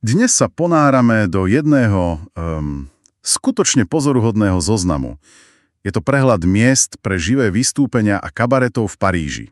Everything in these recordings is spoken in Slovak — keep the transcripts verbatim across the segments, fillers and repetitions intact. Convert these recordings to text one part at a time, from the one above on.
Dnes sa ponárame do jedného um, skutočne pozoruhodného zoznamu. Je to prehľad miest pre živé vystúpenia a kabaretov v Paríži.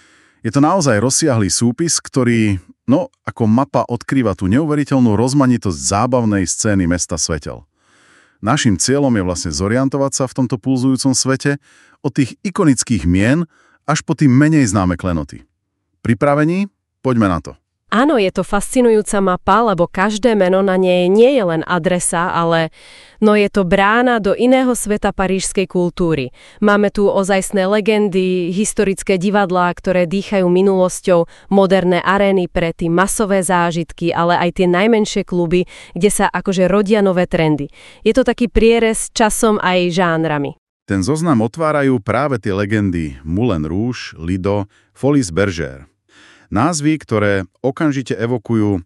Je to naozaj rozsiahlý súpis, ktorý, no, ako mapa odkrýva tú neuveriteľnú rozmanitosť zábavnej scény mesta svetel. Naším cieľom je vlastne zorientovať sa v tomto pulzujúcom svete od tých ikonických mien až po tým menej známe klenoty. Pripravení? Poďme na to. Áno, je to fascinujúca mapa, lebo každé meno na nej nie je len adresa, ale no je to brána do iného sveta parížskej kultúry. Máme tu ozajstné legendy, historické divadlá, ktoré dýchajú minulosťou, moderné arény pre tie masové zážitky, ale aj tie najmenšie kluby, kde sa akože rodia nové trendy. Je to taký prierez časom aj žánrami. Ten zoznam otvárajú práve tie legendy Moulin Rouge, Lido, Folies Bergère. Názvy, ktoré okamžite evokujú um,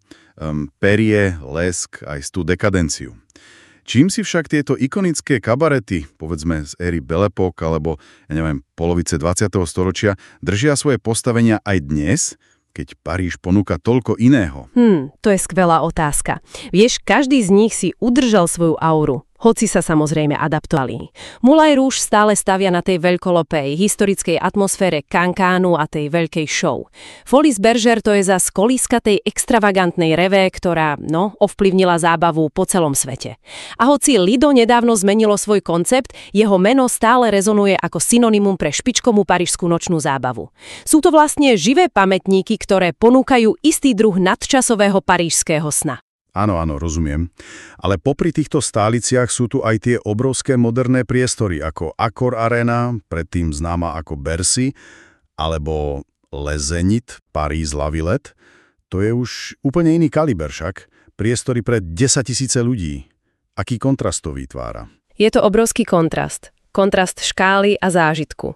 Perie, Lesk aj tú dekadenciu. Čím si však tieto ikonické kabarety, povedzme z éry Belle Époque alebo, ja neviem, polovice dvadsiateho storočia, držia svoje postavenia aj dnes, keď Paríž ponúka toľko iného? Hm, to je skvelá otázka. Vieš, každý z nich si udržal svoju auru, hoci sa samozrejme adaptovali. Moulin Rouge stále stavia na tej veľkolopej, historickej atmosfére Cankánu a tej veľkej show. Folies Bergère to je zas kolíska tej extravagantnej revé, ktorá, no, ovplyvnila zábavu po celom svete. A hoci Lido nedávno zmenilo svoj koncept, jeho meno stále rezonuje ako synonymum pre špičkovú parížskú nočnú zábavu. Sú to vlastne živé pamätníky, ktoré ponúkajú istý druh nadčasového parížského sna. Áno, áno, rozumiem. Ale popri týchto stáliciach sú tu aj tie obrovské moderné priestory, ako Accor Arena, predtým známa ako Bercy, alebo Les Zénith, Paris La Villette. To je už úplne iný kaliber však. Priestory pre desaťtisíce ľudí. Aký kontrast to vytvára? Je to obrovský kontrast. Kontrast škály a zážitku.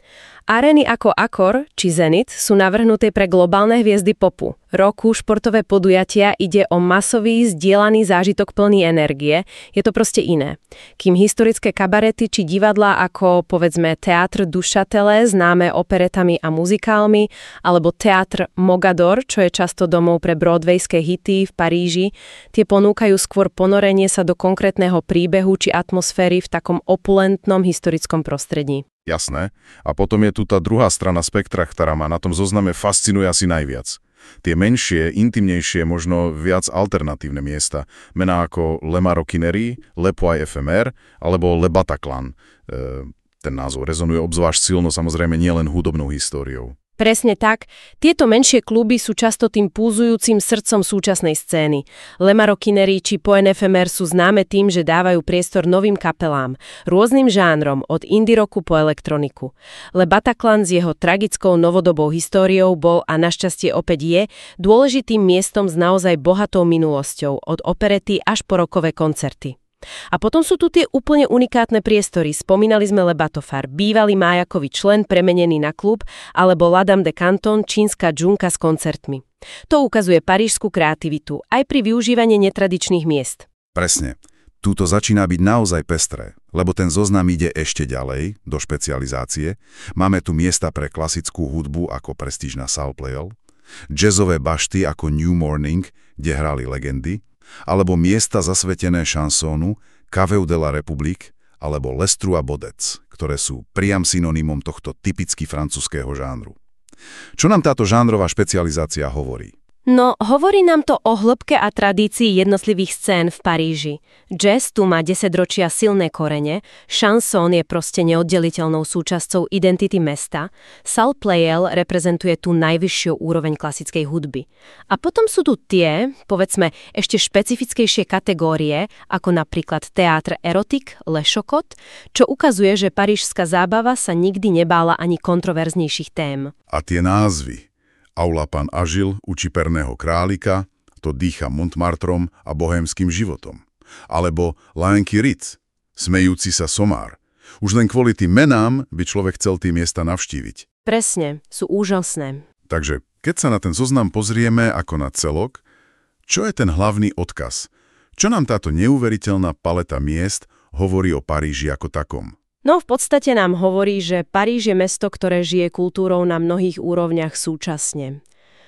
Arény ako Accor či Zenith sú navrhnuté pre globálne hviezdy popu. Roku, športové podujatia ide o masový, zdieľaný zážitok plný energie. Je to proste iné. Kým historické kabarety či divadlá ako, povedzme, Théâtre du Châtelet, známe operetami a muzikálmi, alebo Théâtre Mogador, čo je často domov pre broadwayské hity v Paríži, tie ponúkajú skôr ponorenie sa do konkrétneho príbehu či atmosféry v takom opulentnom historickom prostredí. Jasné. A potom je tu tá druhá strana spektra, ktorá ma na tom zozname fascinuje asi najviac. Tie menšie, intimnejšie, možno viac alternatívne miesta. Mená ako Le Maroquinerie, Le Puy Éphémère alebo Le Bataclan. E, ten názov rezonuje obzvlášť silno, samozrejme nielen hudobnou históriou. Presne tak. Tieto menšie kluby sú často tým pulzujúcim srdcom súčasnej scény. Le Maroquinerie či Puy Éphémère sú známe tým, že dávajú priestor novým kapelám, rôznym žánrom, od indie rocku po elektroniku. Le Bataclan s jeho tragickou novodobou históriou bol a našťastie opäť je dôležitým miestom s naozaj bohatou minulosťou, od operety až po rockové koncerty. A potom sú tu tie úplne unikátne priestory. Spomínali sme Le Batofar, bývalý májakový člen premenený na klub, alebo La Dame de Canton, čínska džunka s koncertmi. To ukazuje parížskú kreativitu aj pri využívaní netradičných miest. Presne. Túto začína byť naozaj pestré, lebo ten zoznam ide ešte ďalej, do špecializácie. Máme tu miesta pre klasickú hudbu ako prestížna Salle Pleyel, jazzové bašty ako New Morning, kde hrali legendy, alebo miesta zasvetené šansónu, Café de la République alebo Lestru a Bodec, ktoré sú priam synonymom tohto typicky francúzského žánru. Čo nám táto žánrová špecializácia hovorí? No, hovorí nám to o hĺbke a tradícii jednotlivých scén v Paríži. Jazz tu má desaťročia silné korene, šansón je proste neoddeliteľnou súčasťou identity mesta, Salle Pleyel reprezentuje tú najvyššiu úroveň klasickej hudby. A potom sú tu tie, povedzme, ešte špecifickejšie kategórie, ako napríklad Théâtre Erotique, Le Chocotte, čo ukazuje, že parížská zábava sa nikdy nebála ani kontroverznejších tém. A tie názvy. Aula Pan Agil u Čiperného králika, to dýcha Montmartrom a bohémskym životom. Alebo Lánky Ritz, smejúci sa somár. Už len kvôli tým menám by človek chcel tie miesta navštíviť. Presne, sú úžasné. Takže, keď sa na ten zoznam pozrieme ako na celok, čo je ten hlavný odkaz? Čo nám táto neuveriteľná paleta miest hovorí o Paríži ako takom? No v podstate nám hovorí, že Paríž je mesto, ktoré žije kultúrou na mnohých úrovniach súčasne.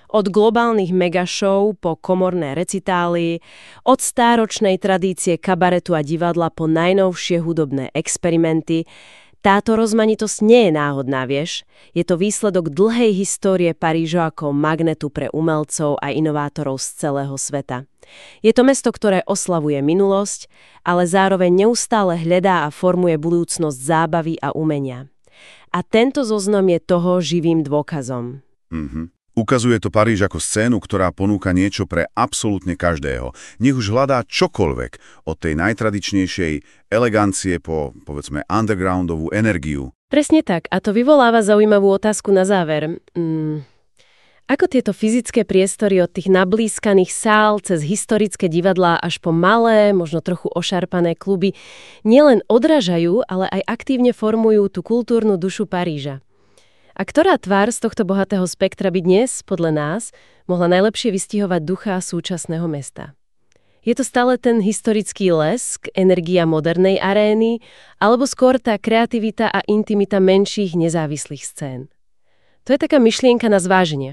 Od globálnych megashow po komorné recitály, od stáročnej tradície kabaretu a divadla po najnovšie hudobné experimenty. Táto rozmanitosť nie je náhodná, vieš. Je to výsledok dlhej histórie Paríža ako magnetu pre umelcov a inovátorov z celého sveta. Je to mesto, ktoré oslavuje minulosť, ale zároveň neustále hľadá a formuje budúcnosť zábavy a umenia. A tento zoznam je toho živým dôkazom. Mhm. Ukazuje to Paríž ako scénu, ktorá ponúka niečo pre absolútne každého. Nech už hľadá čokoľvek, od tej najtradičnejšej elegancie po, povedzme, undergroundovú energiu. Presne tak. A to vyvoláva zaujímavú otázku na záver. Mm. Ako tieto fyzické priestory od tých nablískaných sál cez historické divadlá až po malé, možno trochu ošarpané kluby nielen odrážajú, ale aj aktívne formujú tú kultúrnu dušu Paríža? A ktorá tvár z tohto bohatého spektra by dnes, podľa nás, mohla najlepšie vystihovať ducha súčasného mesta? Je to stále ten historický lesk, energia modernej arény, alebo skôr tá kreativita a intimita menších nezávislých scén? To je taká myšlienka na zváženie.